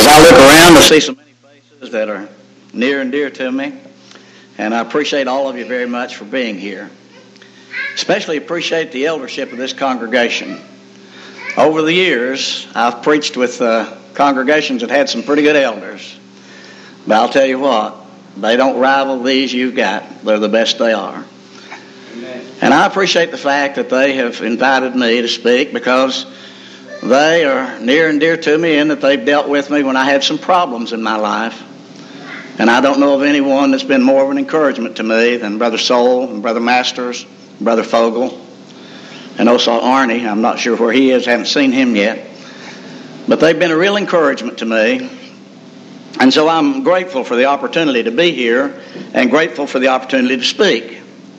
I look around to see so many faces that are near and dear to me, and I appreciate all of you very much for being here. Especially appreciate the eldership of this congregation. Over the years, I've preached with congregations that had some pretty good elders. But I'll tell you what, they don't rival these you've got. They're the best they are. Amen. And I appreciate the fact that they have invited me to speak because they are near and dear to me in that they've dealt with me when I had some problems in my life. And I don't know of anyone that's been more of an encouragement to me than Brother Soul and Brother Masters, Brother Fogel, and also Arnie. I'm not sure where he is, haven't seen him yet. But they've been a real encouragement to me. And so I'm grateful for the opportunity to be here and grateful for the opportunity to speak.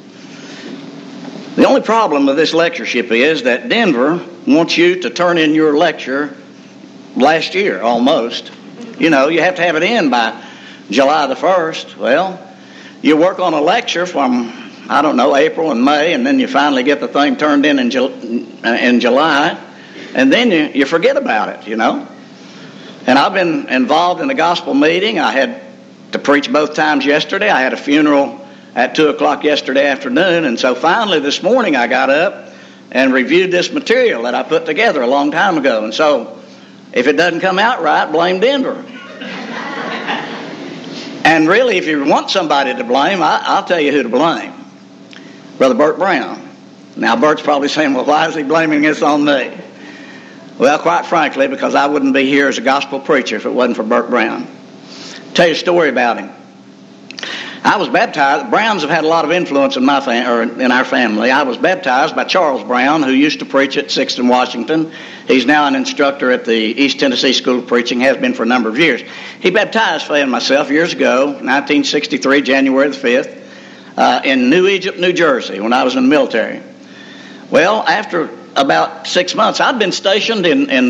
The only problem with this lectureship is that Denver wants you to turn in your lecture last year, almost. You know, you have to have it in by July the 1st. Well, you work on a lecture from, I don't know, April and May, and then you finally get the thing turned in July, and then you forget about it, you know. And I've been involved in a gospel meeting. I had to preach both times yesterday. I had a funeral at 2 o'clock yesterday afternoon, and so finally this morning I got up and reviewed this material that I put together a long time ago. And so if it doesn't come out right, blame Denver. And really, if you want somebody to blame, I'll tell you who to blame. Brother Bert Brown. Now, Bert's probably saying, well, why is he blaming this on me? Well, quite frankly, because I wouldn't be here as a gospel preacher if it wasn't for Bert Brown. I'll tell you a story about him. I was baptized. Browns have had a lot of influence in in our family. I was baptized by Charles Brown, who used to preach at 6th and Washington. He's now an instructor at the East Tennessee School of Preaching, has been for a number of years. He baptized Faye and myself years ago, 1963, January the 5th, in New Egypt, New Jersey, when I was in the military. Well, after about 6 months, I'd been stationed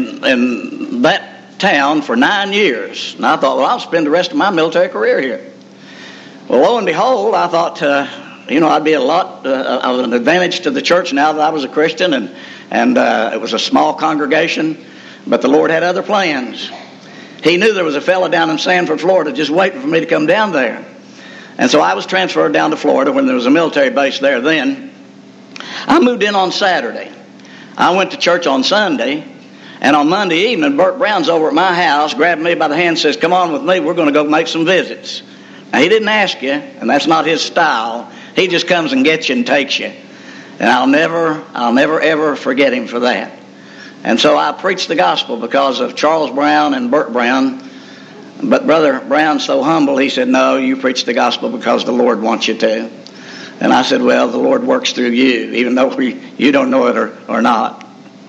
in that town for 9 years. And I thought, well, I'll spend the rest of my military career here. Well, lo and behold, I thought, I'd be a lot of an advantage to the church now that I was a Christian, and it was a small congregation, but the Lord had other plans. He knew there was a fellow down in Sanford, Florida, just waiting for me to come down there. And so I was transferred down to Florida when there was a military base there then. I moved in on Saturday. I went to church on Sunday, and on Monday evening, Bert Brown's over at my house, grabbed me by the hand and says, come on with me, we're going to go make some visits. Now, he didn't ask you, and that's not his style. He just comes and gets you and takes you. And I'll never, ever forget him for that. And so I preached the gospel because of Charles Brown and Bert Brown. But Brother Brown's so humble, he said, no, you preach the gospel because the Lord wants you to. And I said, well, the Lord works through you, even though you don't know it or not.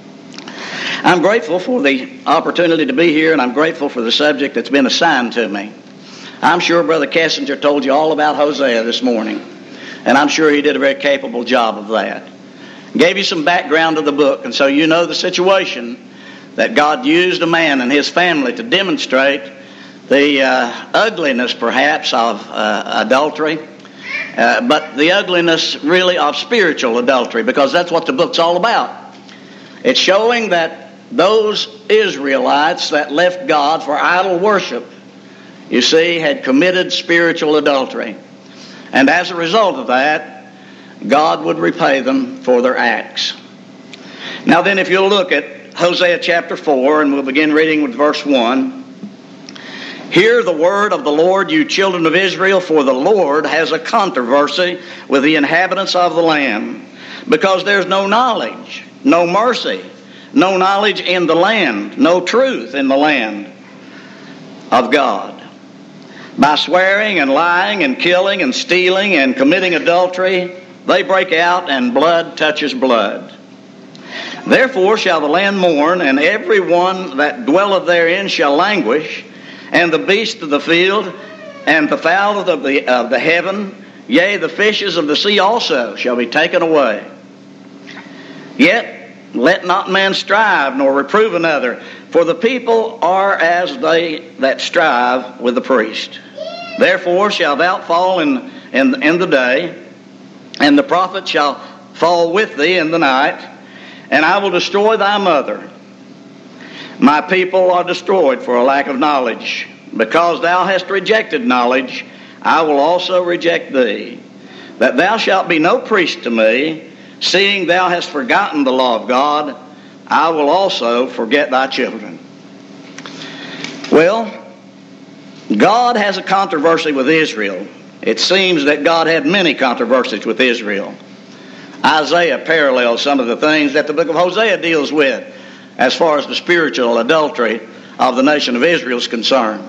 I'm grateful for the opportunity to be here, and I'm grateful for the subject that's been assigned to me. I'm sure Brother Kessinger told you all about Hosea this morning, and I'm sure he did a very capable job of that. Gave you some background to the book, and so you know the situation that God used a man and his family to demonstrate the ugliness, perhaps, of adultery, but the ugliness really of spiritual adultery, because that's what the book's all about. It's showing that those Israelites that left God for idol worship, you see, had committed spiritual adultery. And as a result of that, God would repay them for their acts. Now then, if you'll look at Hosea chapter 4, and we'll begin reading with verse 1. Hear the word of the Lord, you children of Israel, for the Lord has a controversy with the inhabitants of the land, because there's no knowledge, no mercy, no knowledge in the land, no truth in the land of God. By swearing and lying and killing and stealing and committing adultery, they break out, and blood touches blood. Therefore shall the land mourn, and every one that dwelleth therein shall languish, and the beast of the field, and the fowl of the heaven, yea, the fishes of the sea also shall be taken away. Yet let not man strive, nor reprove another, for the people are as they that strive with the priest. Therefore shalt thou fall in the day, and the prophet shall fall with thee in the night, and I will destroy thy mother. My people are destroyed for a lack of knowledge. Because thou hast rejected knowledge, I will also reject thee. That thou shalt be no priest to me, seeing thou hast forgotten the law of God, I will also forget thy children. Well, God has a controversy with Israel. It seems that God had many controversies with Israel. Isaiah parallels some of the things that the book of Hosea deals with as far as the spiritual adultery of the nation of Israel is concerned.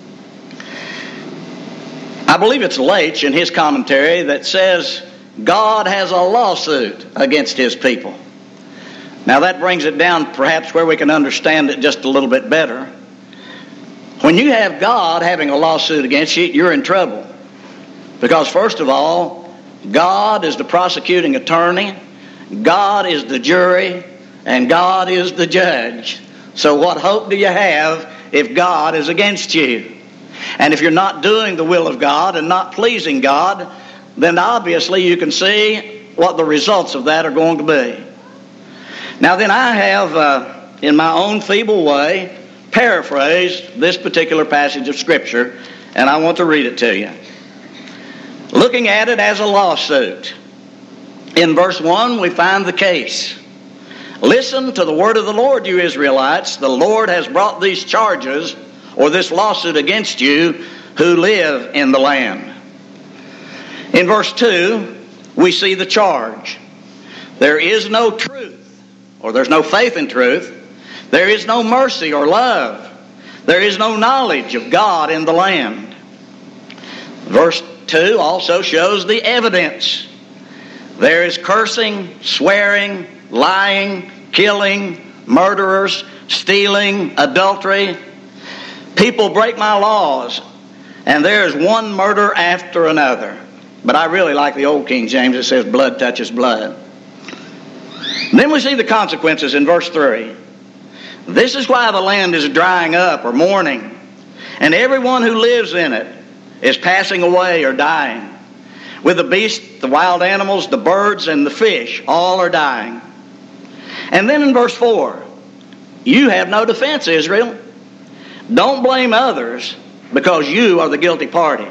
I believe it's Leitch in his commentary that says God has a lawsuit against his people. Now that brings it down perhaps where we can understand it just a little bit better. When you have God having a lawsuit against you, you're in trouble. Because first of all, God is the prosecuting attorney, God is the jury, and God is the judge. So what hope do you have if God is against you? And if you're not doing the will of God and not pleasing God, then obviously you can see what the results of that are going to be. Now then, I have, in my own feeble way, paraphrased this particular passage of Scripture, and I want to read it to you. Looking at it as a lawsuit, in verse 1 we find the case. Listen to the word of the Lord, you Israelites. The Lord has brought these charges, or this lawsuit against you, who live in the land. In verse 2, we see the charge. There is no truth, or there's no faith in truth. There is no mercy or love. There is no knowledge of God in the land. Verse 2 also shows the evidence. There is cursing, swearing, lying, killing, murderers, stealing, adultery. People break my laws, and there is one murder after another. But I really like the old King James that says blood touches blood. Then we see the consequences in verse 3. This is why the land is drying up or mourning, and everyone who lives in it is passing away or dying. With the beasts, the wild animals, the birds, and the fish, all are dying. And then in verse 4, you have no defense, Israel. Don't blame others because you are the guilty party.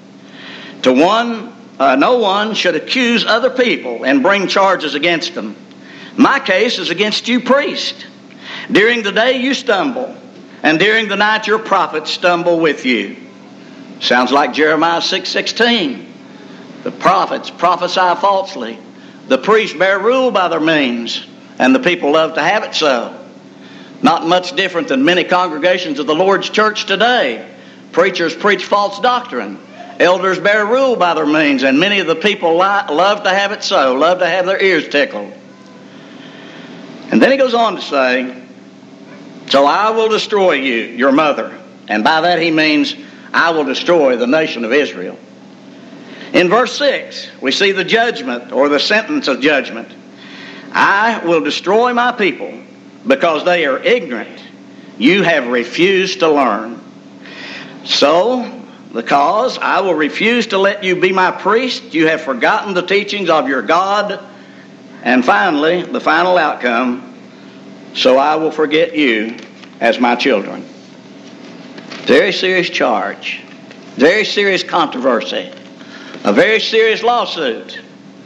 No one should accuse other people and bring charges against them. My case is against you, priest. During the day you stumble, and during the night your prophets stumble with you. Sounds like Jeremiah 6:16. The prophets prophesy falsely. The priests bear rule by their means, and the people love to have it so. Not much different than many congregations of the Lord's church today. Preachers preach false doctrine. Elders bear rule by their means, and many of the people love to have it so, love to have their ears tickled. And then he goes on to say, so I will destroy you, your mother. And by that he means, I will destroy the nation of Israel. In verse 6, we see the judgment, or the sentence of judgment. I will destroy my people because they are ignorant. You have refused to learn. So, because I will refuse to let you be my priest, you have forgotten the teachings of your God. And finally, the final outcome, so I will forget you as my children. Very serious charge. Very serious controversy. A very serious lawsuit.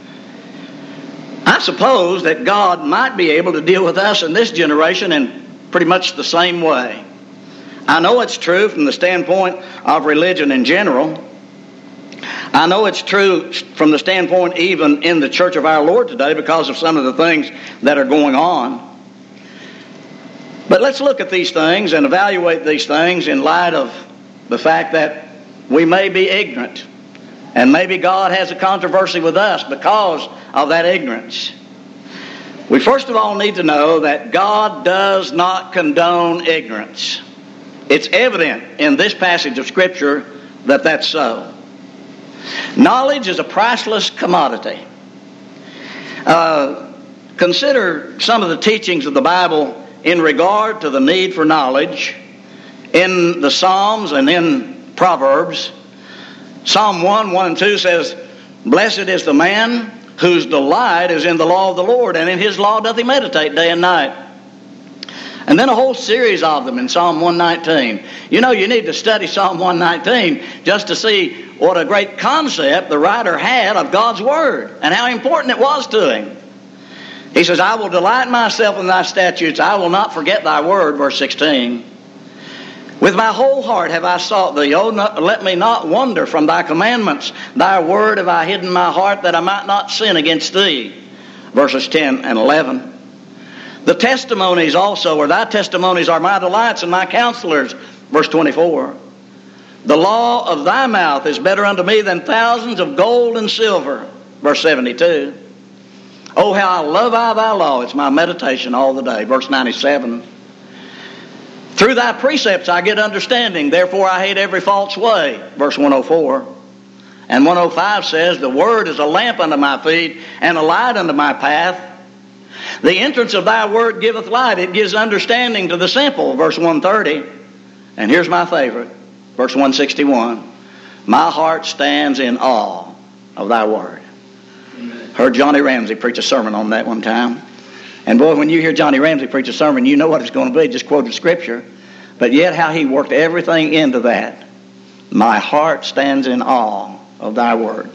I suppose that God might be able to deal with us in this generation in pretty much the same way. I know it's true from the standpoint of religion in general. I know it's true from the standpoint even in the church of our Lord today because of some of the things that are going on. But let's look at these things and evaluate these things in light of the fact that we may be ignorant. And maybe God has a controversy with us because of that ignorance. We first of all need to know that God does not condone ignorance. It's evident in this passage of Scripture that that's so. Knowledge is a priceless commodity. Consider some of the teachings of the Bible in regard to the need for knowledge in the Psalms and in Proverbs. Psalm 1 and 2 says, blessed is the man whose delight is in the law of the Lord, and in his law doth he meditate day and night. And then a whole series of them in Psalm 119. You know, you need to study Psalm 119 just to see what a great concept the writer had of God's Word and how important it was to him. He says, I will delight myself in thy statutes. I will not forget thy word, verse 16. With my whole heart have I sought thee. Oh, let me not wander from thy commandments. Thy word have I hidden in my heart that I might not sin against thee. Verses 10 and 11. The testimonies also, or thy testimonies are my delights and my counselors. Verse 24. The law of thy mouth is better unto me than thousands of gold and silver. Verse 72. Oh, how I love thy law. It's my meditation all the day. Verse 97. Through thy precepts I get understanding. Therefore I hate every false way. Verse 104. And 105 says, the word is a lamp unto my feet and a light unto my path. The entrance of thy word giveth light. It gives understanding to the simple. Verse 130. And here's my favorite. Verse 161. My heart stands in awe of thy word. Amen. Heard Johnny Ramsey preach a sermon on that one time. And boy, when you hear Johnny Ramsey preach a sermon, you know what it's going to be. Just quoted Scripture. But yet how he worked everything into that. My heart stands in awe of thy word.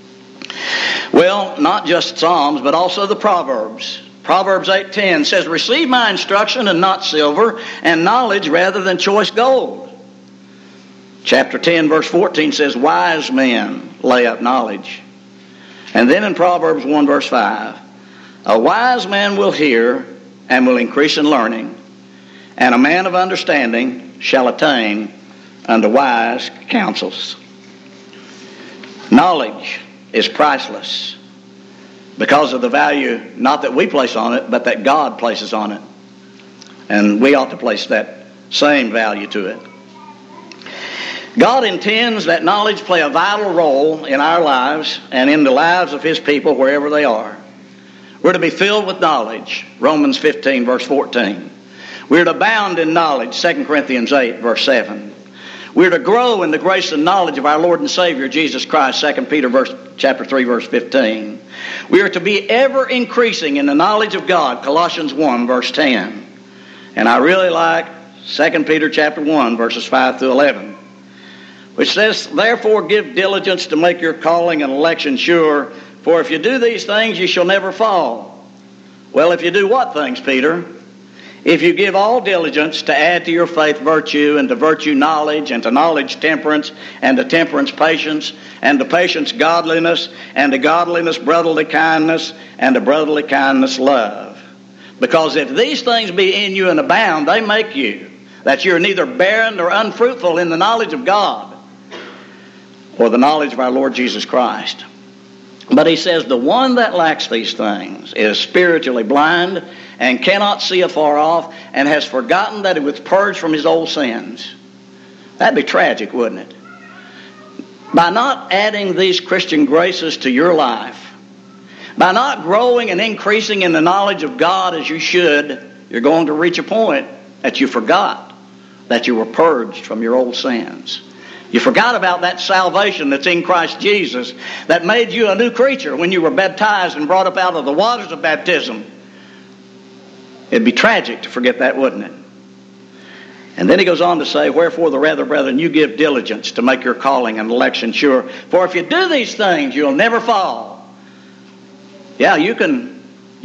Well, not just Psalms, but also the Proverbs. Proverbs 8:10 says, receive my instruction and not silver, and knowledge rather than choice gold. Chapter 10, verse 14 says, wise men lay up knowledge. And then in Proverbs 1, verse 5, a wise man will hear and will increase in learning, and a man of understanding shall attain unto wise counsels. Knowledge is priceless because of the value, not that we place on it, but that God places on it. And we ought to place that same value to it. God intends that knowledge play a vital role in our lives and in the lives of His people wherever they are. We're to be filled with knowledge, Romans 15, verse 14. We're to abound in knowledge, 2 Corinthians 8, verse 7. We're to grow in the grace and knowledge of our Lord and Savior, Jesus Christ, 2 Peter chapter 3, verse 15. We are to be ever increasing in the knowledge of God, Colossians 1, verse 10. And I really like 2 Peter chapter 1, verses 5 through 11, which says, therefore give diligence to make your calling and election sure, for if you do these things, you shall never fall. Well, if you do what things, Peter? If you give all diligence to add to your faith virtue, and to virtue knowledge, and to knowledge temperance, and to temperance patience, and to patience godliness, and to godliness brotherly kindness, and to brotherly kindness love. Because if these things be in you and abound, they make you, that you're neither barren nor unfruitful in the knowledge of God, or the knowledge of our Lord Jesus Christ. But he says the one that lacks these things is spiritually blind and cannot see afar off, and has forgotten that he was purged from his old sins. That'd be tragic, wouldn't it? By not adding these Christian graces to your life, by not growing and increasing in the knowledge of God as you should, you're going to reach a point that you forgot that you were purged from your old sins. You forgot about that salvation that's in Christ Jesus that made you a new creature when you were baptized and brought up out of the waters of baptism. It'd be tragic to forget that, wouldn't it? And then he goes on to say, wherefore the rather, brethren, you give diligence to make your calling and election sure. For if you do these things, you'll never fall. Yeah, you can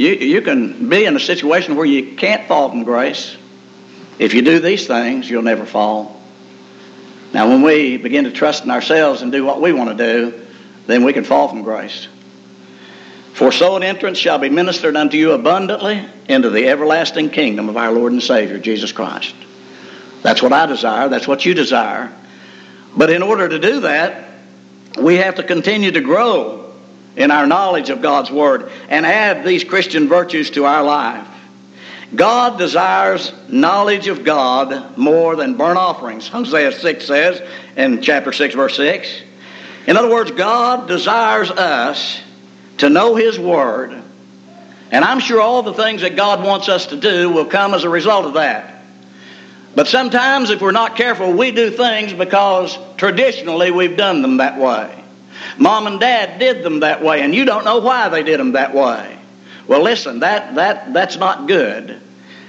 be in a situation where you can't fall from grace. If you do these things, you'll never fall. Now, when we begin to trust in ourselves and do what we want to do, then we can fall from grace. For so an entrance shall be ministered unto you abundantly into the everlasting kingdom of our Lord and Savior, Jesus Christ. That's what I desire. That's what you desire. But in order to do that, we have to continue to grow in our knowledge of God's Word and add these Christian virtues to our life. God desires knowledge of God more than burnt offerings. Hosea 6 says in chapter 6, verse 6. In other words, God desires us to know His Word. And I'm sure all the things that God wants us to do will come as a result of that. But sometimes if we're not careful, we do things because traditionally we've done them that way. Mom and Dad did them that way, and you don't know why they did them that way. Well, listen, that's not good.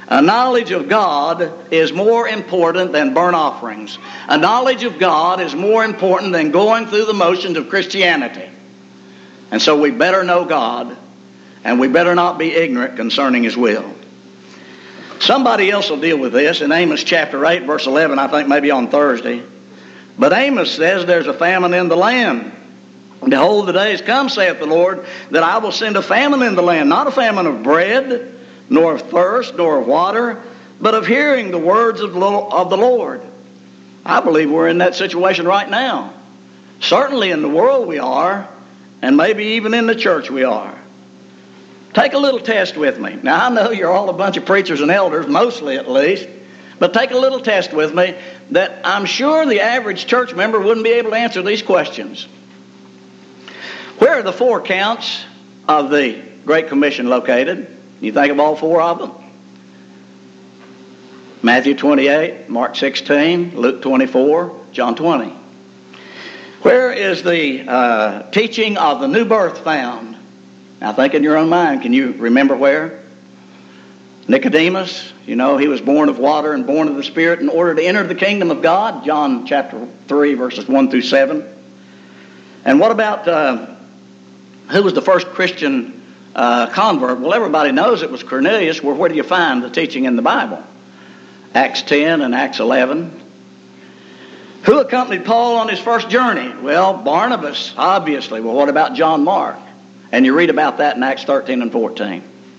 A knowledge of God is more important than burnt offerings. A knowledge of God is more important than going through the motions of Christianity. And so we better know God, and we better not be ignorant concerning His will. Somebody else will deal with this in Amos chapter 8, verse 11, I think maybe on Thursday. But Amos says there's a famine in the land. Behold, the days come, saith the Lord, that I will send a famine in the land, not a famine of bread, nor of thirst, nor of water, but of hearing the words of the Lord. I believe we're in that situation right now. Certainly in the world we are, and maybe even in the church we are. Take a little test with me. Now, I know you're all a bunch of preachers and elders, mostly at least, but take a little test with me that I'm sure the average church member wouldn't be able to answer these questions. Where are the 4 counts of the Great Commission located? You think of all 4 of them? Matthew 28, Mark 16, Luke 24, John 20. Where is the teaching of the new birth found? Now think in your own mind. Can you remember where? Nicodemus, he was born of water and born of the Spirit in order to enter the kingdom of God. John chapter 3, verses 1 through 7. And what about who was the first Christian convert? Well, everybody knows it was Cornelius. Well, where do you find the teaching in the Bible? Acts 10 and Acts 11. Who accompanied Paul on his first journey? Well, Barnabas, obviously. Well, what about John Mark? And you read about that in Acts 13 and 14.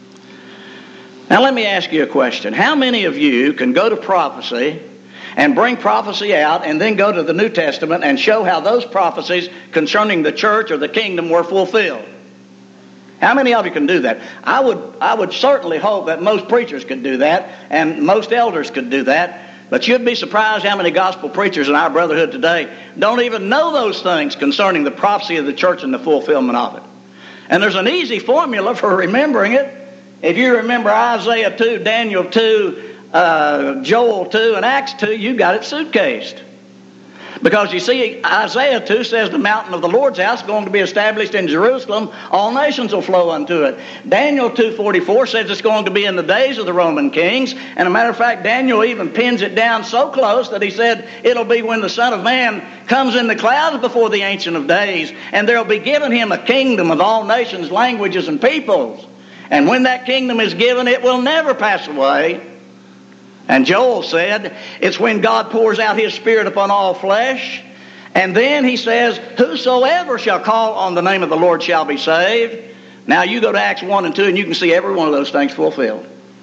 Now, let me ask you a question. How many of you can go to prophecy and bring prophecy out and then go to the New Testament and show how those prophecies concerning the church or the kingdom were fulfilled? How many of you can do that? I would certainly hope that most preachers could do that and most elders could do that. But you'd be surprised how many gospel preachers in our brotherhood today don't even know those things concerning the prophecy of the church and the fulfillment of it. And there's an easy formula for remembering it. If you remember Isaiah 2, Daniel 2, Joel 2, and Acts 2, you got it suitcased. Because you see, Isaiah 2 says the mountain of the Lord's house is going to be established in Jerusalem. All nations will flow unto it. Daniel 2:44 says it's going to be in the days of the Roman kings. And as a matter of fact, Daniel even pins it down so close that he said it'll be when the Son of Man comes in the clouds before the Ancient of Days. And there'll be given him a kingdom of all nations, languages, and peoples. And when that kingdom is given, it will never pass away. And Joel said, it's when God pours out His Spirit upon all flesh. And then he says, whosoever shall call on the name of the Lord shall be saved. Now you go to Acts 1 and 2 and you can see every one of those things fulfilled.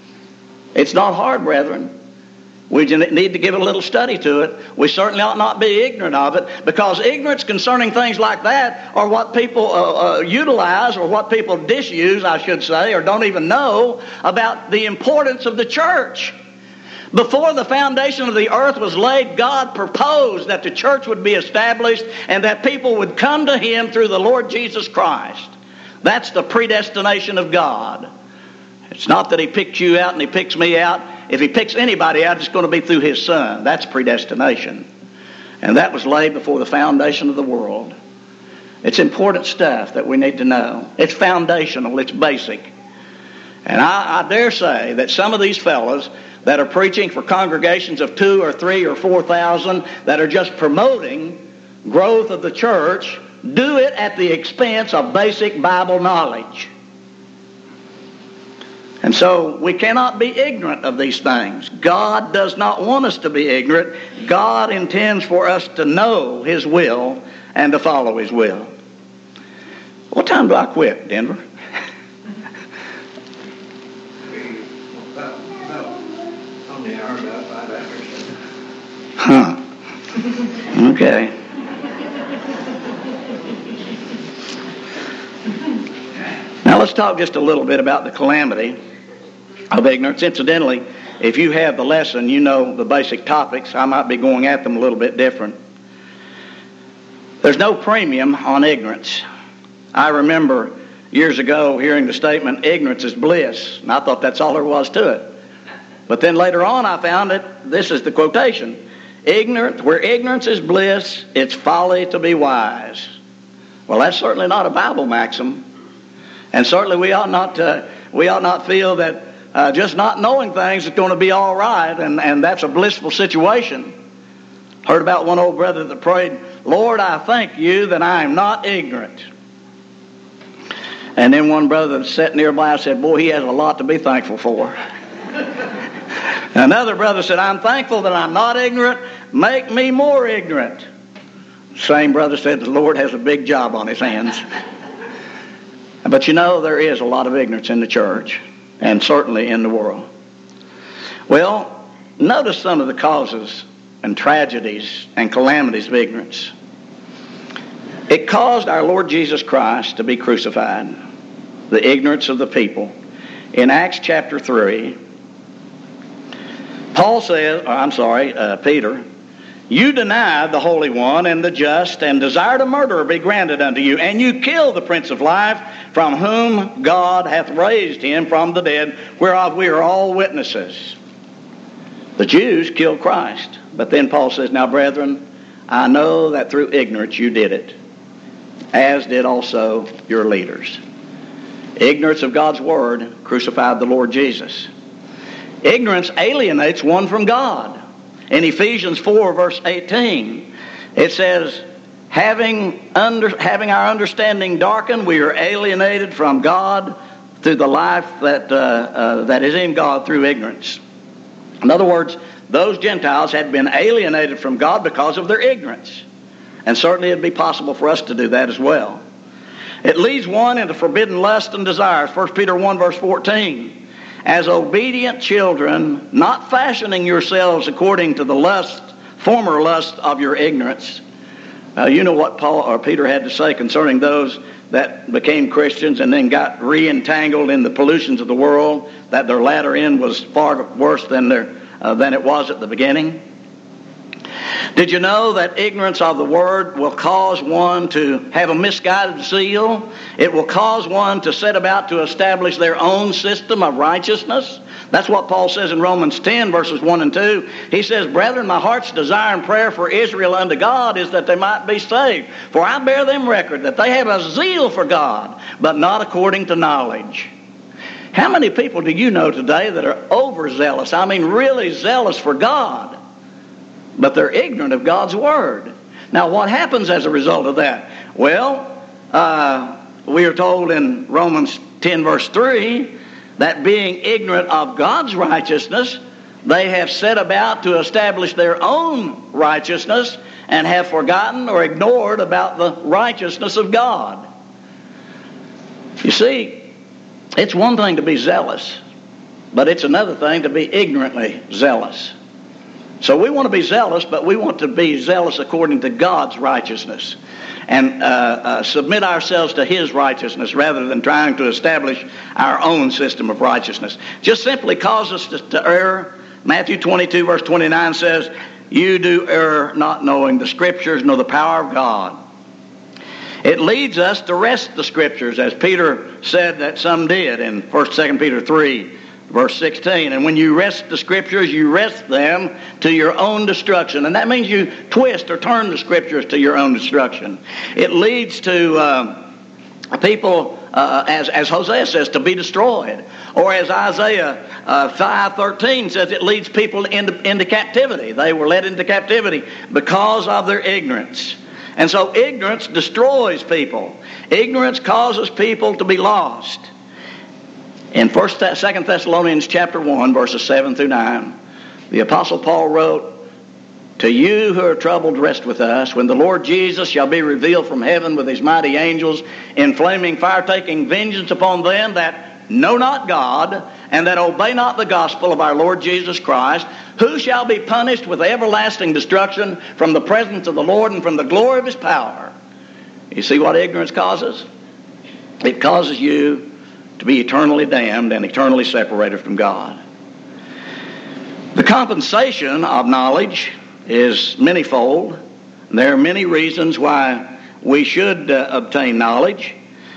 It's not hard, brethren. We just need to give a little study to it. We certainly ought not be ignorant of it, because ignorance concerning things like that are what people utilize, or what people disuse, I should say, or don't even know about the importance of the church. Before the foundation of the earth was laid, God proposed that the church would be established and that people would come to Him through the Lord Jesus Christ. That's the predestination of God. It's not that He picked you out and He picks me out. If He picks anybody out, it's going to be through His Son. That's predestination. And that was laid before the foundation of the world. It's important stuff that we need to know. It's foundational. It's basic. And I dare say that some of these fellows that are preaching for congregations of 2 or 3 or 4,000 that are just promoting growth of the church do it at the expense of basic Bible knowledge. And so we cannot be ignorant of these things. God does not want us to be ignorant. God intends for us to know His will and to follow His will. What time do I quit, Denver? Huh. Okay. Now let's talk just a little bit about the calamity of ignorance. Incidentally, if you have the lesson, you know the basic topics. I might be going at them a little bit different. There's no premium on ignorance. I remember years ago hearing the statement, ignorance is bliss, and I thought that's all there was to it. But then later on I found that this is the quotation. Where ignorance is bliss, it's folly to be wise. Well, that's certainly not a Bible maxim. And certainly we ought not feel that just not knowing things is going to be all right, and that's a blissful situation. Heard about one old brother that prayed, Lord, I thank you that I am not ignorant. And then one brother that sat nearby said, boy, he has a lot to be thankful for. Another brother said, I'm thankful that I'm not ignorant. Make me more ignorant. Same brother said the Lord has a big job on his hands. But you know, there is a lot of ignorance in the church, and certainly in the world. Well, notice some of the causes and tragedies and calamities of ignorance. It caused our Lord Jesus Christ to be crucified, the ignorance of the people. In Acts chapter 3, Peter, you denied the Holy One and the just, and desired a murderer be granted unto you, and you killed the Prince of Life, from whom God hath raised him from the dead, whereof we are all witnesses. The Jews killed Christ. But then Paul says, now brethren, I know that through ignorance you did it, as did also your leaders. Ignorance of God's word crucified the Lord Jesus. Ignorance alienates one from God. In Ephesians 4, verse 18, it says, having our understanding darkened, we are alienated from God through the life that is in God through ignorance. In other words, those Gentiles had been alienated from God because of their ignorance. And certainly it would be possible for us to do that as well. It leads one into forbidden lust and desires. 1 Peter 1, verse 14. As obedient children, not fashioning yourselves according to the former lust of your ignorance. You know what Peter had to say concerning those that became Christians and then got re-entangled in the pollutions of the world, that their latter end was far worse than it was at the beginning. Did you know that ignorance of the Word will cause one to have a misguided zeal? It will cause one to set about to establish their own system of righteousness. That's what Paul says in Romans 10, verses 1 and 2. He says, brethren, my heart's desire and prayer for Israel unto God is that they might be saved. For I bear them record that they have a zeal for God, but not according to knowledge. How many people do you know today that are overzealous? I mean, really zealous for God, but they're ignorant of God's Word. Now, what happens as a result of that? Well, we are told in Romans 10, verse 3, that being ignorant of God's righteousness, they have set about to establish their own righteousness and have forgotten or ignored about the righteousness of God. You see, it's one thing to be zealous, but it's another thing to be ignorantly zealous. So we want to be zealous, but we want to be zealous according to God's righteousness and submit ourselves to His righteousness rather than trying to establish our own system of righteousness. Just simply causes us to err. Matthew 22, verse 29 says, you do err not knowing the Scriptures nor the power of God. It leads us to wrest the Scriptures, as Peter said that some did in 1-2 Peter 3, verse 16. And when you wrest the Scriptures, you wrest them to your own destruction. And that means you twist or turn the Scriptures to your own destruction. It leads to people, as Hosea says, to be destroyed. Or as Isaiah 5:13 says, it leads people into captivity. They were led into captivity because of their ignorance. And so ignorance destroys people. Ignorance causes people to be lost. In 2 Thessalonians chapter 1, verses 7 through 9, the Apostle Paul wrote, to you who are troubled, rest with us, when the Lord Jesus shall be revealed from heaven with his mighty angels, in flaming fire, taking vengeance upon them that know not God, and that obey not the gospel of our Lord Jesus Christ, who shall be punished with everlasting destruction from the presence of the Lord and from the glory of his power. You see what ignorance causes? It causes you to be eternally damned and eternally separated from God. The compensation of knowledge is manifold. There are many reasons why we should obtain knowledge.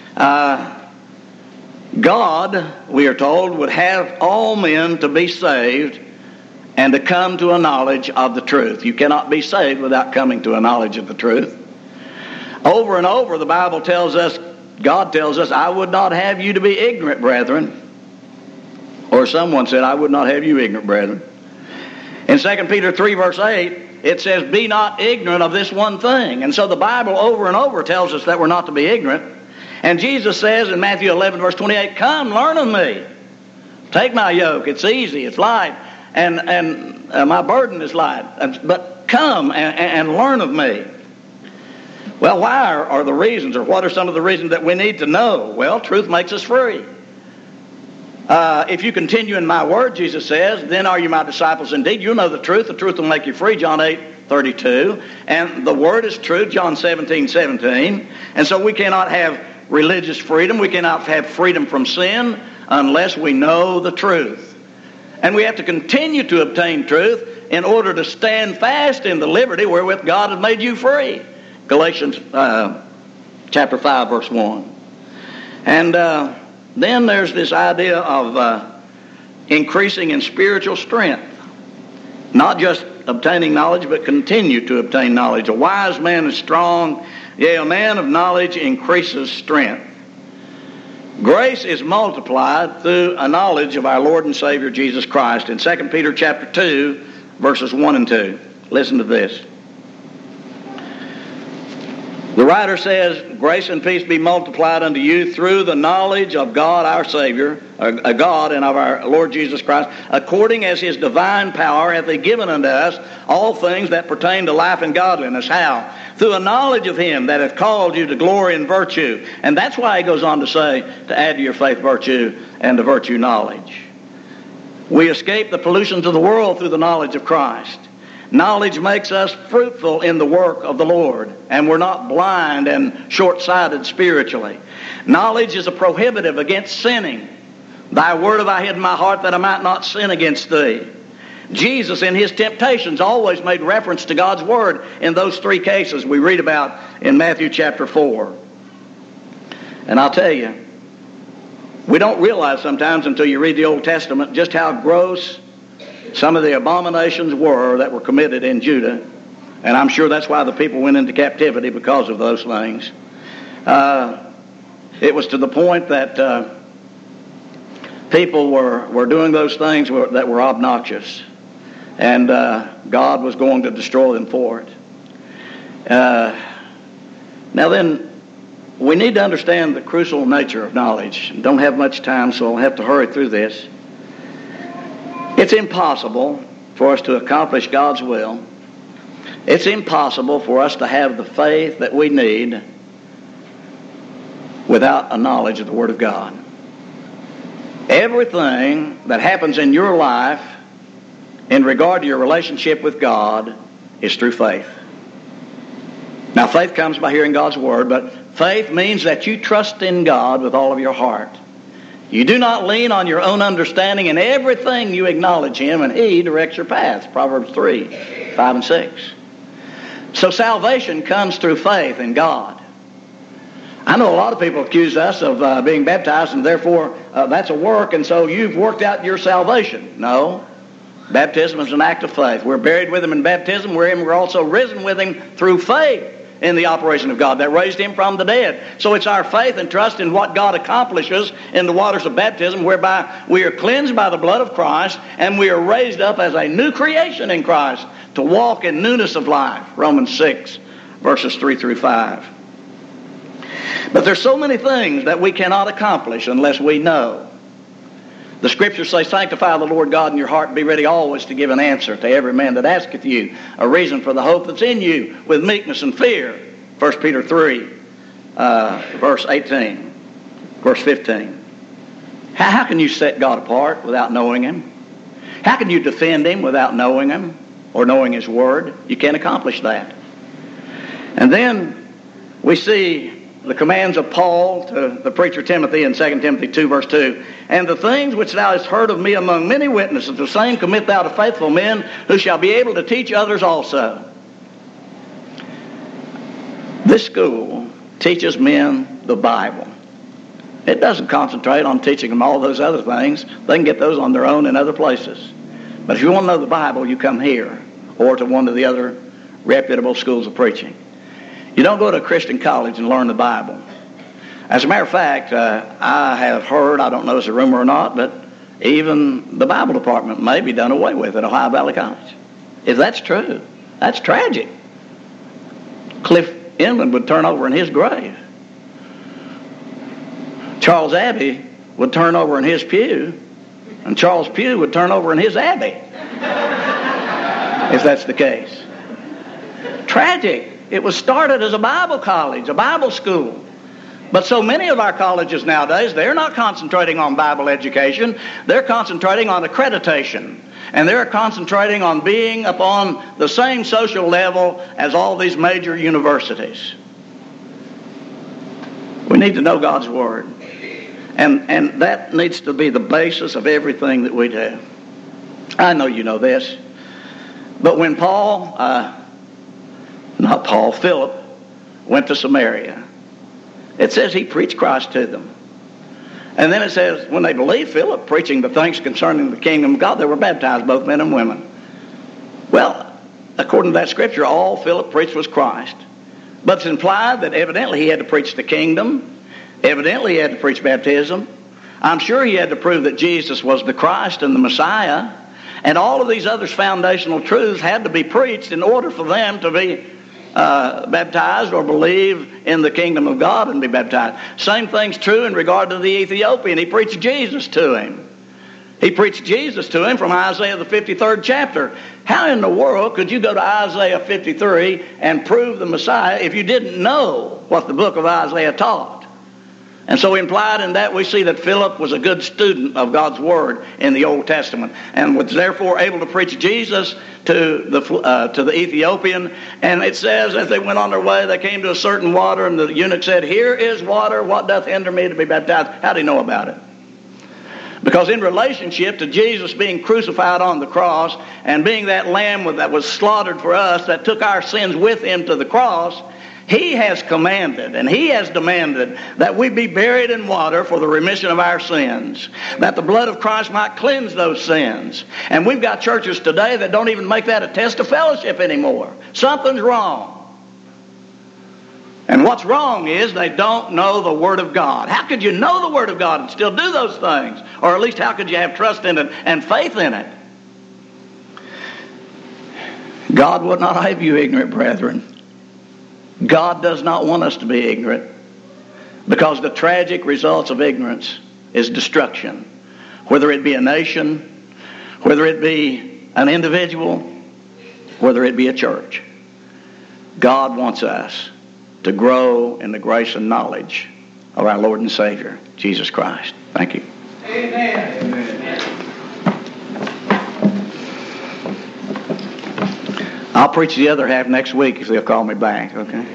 God, we are told, would have all men to be saved and to come to a knowledge of the truth. You cannot be saved without coming to a knowledge of the truth. Over and over, the Bible tells us, God tells us, I would not have you to be ignorant, brethren. Or someone said, I would not have you ignorant, brethren. In 2 Peter 3, verse 8, it says, be not ignorant of this one thing. And so the Bible over and over tells us that we're not to be ignorant. And Jesus says in Matthew 11, verse 28, come, learn of me. Take my yoke. It's easy. It's light. And my burden is light. But come and learn of me. Well, why are the reasons, or what are some of the reasons that we need to know? Well, truth makes us free. If you continue in my word, Jesus says, then are you my disciples indeed. You'll know the truth will make you free, John 8:32. And the word is truth, John 17:17. And so we cannot have religious freedom. We cannot have freedom from sin unless we know the truth. And we have to continue to obtain truth in order to stand fast in the liberty wherewith God has made you free. Galatians chapter 5, verse 1. And then there's this idea of increasing in spiritual strength. Not just obtaining knowledge, but continue to obtain knowledge. A wise man is strong. Yea, a man of knowledge increases strength. Grace is multiplied through a knowledge of our Lord and Savior Jesus Christ. In 2 Peter chapter 2, verses 1 and 2. Listen to this. The writer says, grace and peace be multiplied unto you through the knowledge of God our Savior, God and of our Lord Jesus Christ, according as his divine power hath he given unto us all things that pertain to life and godliness. How? Through a knowledge of him that hath called you to glory and virtue. And that's why he goes on to say, to add to your faith virtue, and to virtue knowledge. We escape the pollutions of the world through the knowledge of Christ. Knowledge makes us fruitful in the work of the Lord, and we're not blind and short-sighted spiritually. Knowledge is a prohibitive against sinning. Thy word have I hid in my heart that I might not sin against thee. Jesus in his temptations always made reference to God's word in those three cases we read about in Matthew chapter 4. And I'll tell you, we don't realize sometimes until you read the Old Testament just how gross some of the abominations were that were committed in Judah. And I'm sure that's why the people went into captivity, because of those things. It was to the point that people were doing those things that were obnoxious. And God was going to destroy them for it. Now then, we need to understand the crucial nature of knowledge. Don't have much time, so I'll have to hurry through this. It's impossible for us to accomplish God's will. It's impossible for us to have the faith that we need without a knowledge of the Word of God. Everything that happens in your life in regard to your relationship with God is through faith. Now, faith comes by hearing God's Word, but faith means that you trust in God with all of your heart. You do not lean on your own understanding. In everything you acknowledge him, and he directs your path. Proverbs 3, 5 and 6. So salvation comes through faith in God. I know a lot of people accuse us of being baptized, and therefore that's a work, and so you've worked out your salvation. No. Baptism is an act of faith. We're buried with him in baptism. We're also risen with him through faith in the operation of God that raised him from the dead. So it's our faith and trust in what God accomplishes in the waters of baptism, whereby we are cleansed by the blood of Christ and we are raised up as a new creation in Christ to walk in newness of life. Romans 6, verses 3 through 5. But there's so many things that we cannot accomplish unless we know. The Scriptures say, sanctify the Lord God in your heart, and be ready always to give an answer to every man that asketh you a reason for the hope that's in you with meekness and fear. 1 Peter 3, verse 18, verse 15. How can you set God apart without knowing him? How can you defend him without knowing him or knowing his word? You can't accomplish that. And then we see the commands of Paul to the preacher Timothy in 2 Timothy 2, verse 2. And the things which thou hast heard of me among many witnesses, the same commit thou to faithful men, who shall be able to teach others also. This school teaches men the Bible. It doesn't concentrate on teaching them all those other things. They can get those on their own in other places. But if you want to know the Bible, you come here or to one of the other reputable schools of preaching. You don't go to a Christian college and learn the Bible. As a matter of fact, I have heard, I don't know if it's a rumor or not, but even the Bible department may be done away with at Ohio Valley College. If that's true, that's tragic. Cliff Inman would turn over in his grave. Charles Abbey would turn over in his pew, and Charles Pugh would turn over in his abbey. If that's the case. Tragic. It was started as a Bible college, a Bible school. But so many of our colleges nowadays, they're not concentrating on Bible education. They're concentrating on accreditation. And they're concentrating on being upon the same social level as all these major universities. We need to know God's Word. And that needs to be the basis of everything that we do. I know you know this. But when Philip went to Samaria, it says he preached Christ to them. And then it says, when they believed Philip preaching the things concerning the kingdom of God, they were baptized, both men and women. Well, according to that scripture, all Philip preached was Christ. But it's implied that evidently he had to preach the kingdom. Evidently he had to preach baptism. I'm sure he had to prove that Jesus was the Christ and the Messiah. And all of these other foundational truths had to be preached in order for them to be baptized or believe in the kingdom of God and be baptized. Same thing's true in regard to the Ethiopian. He preached Jesus to him. He preached Jesus to him from Isaiah the 53rd chapter. How in the world could you go to Isaiah 53 and prove the Messiah if you didn't know what the book of Isaiah taught? And so implied in that we see that Philip was a good student of God's Word in the Old Testament and was therefore able to preach Jesus to the Ethiopian. And it says as they went on their way, they came to a certain water, and the eunuch said, "Here is water, what doth hinder me to be baptized?" How do you know about it? Because in relationship to Jesus being crucified on the cross and being that lamb that was slaughtered for us, that took our sins with him to the cross, he has commanded and he has demanded that we be buried in water for the remission of our sins, that the blood of Christ might cleanse those sins. And we've got churches today that don't even make that a test of fellowship anymore. Something's wrong. And what's wrong is they don't know the Word of God. How could you know the Word of God and still do those things? Or at least how could you have trust in it and faith in it? God would not have you ignorant, brethren. God does not want us to be ignorant, because the tragic results of ignorance is destruction. Whether it be a nation, whether it be an individual, whether it be a church. God wants us to grow in the grace and knowledge of our Lord and Savior, Jesus Christ. Thank you. Amen. Amen. I'll preach the other half next week if they'll call me back, okay?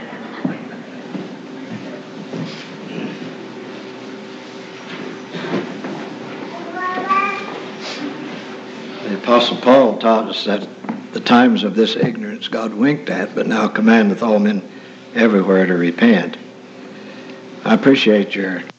The Apostle Paul taught us that the times of this ignorance God winked at, but now commandeth all men everywhere to repent. I appreciate your